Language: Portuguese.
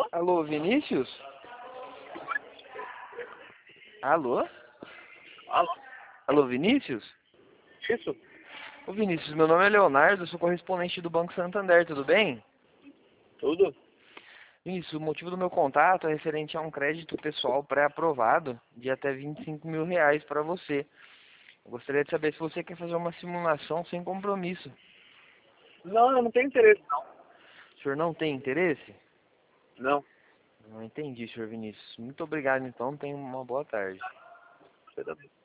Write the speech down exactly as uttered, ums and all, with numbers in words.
Alô, Vinícius? Alô? Alô? Alô, Vinícius? Isso? Ô, Vinícius, meu nome é Leonardo, eu sou correspondente do Banco Santander, tudo bem? Tudo? Vinícius, o motivo do meu contato é referente a um crédito pessoal pré-aprovado de até vinte e cinco mil reais para você. Eu gostaria de saber se você quer fazer uma simulação sem compromisso. Não, eu não tenho interesse, não. O senhor não tem interesse? Não. Não entendi, senhor Vinícius. Muito obrigado, então. Tenha uma boa tarde. Você também.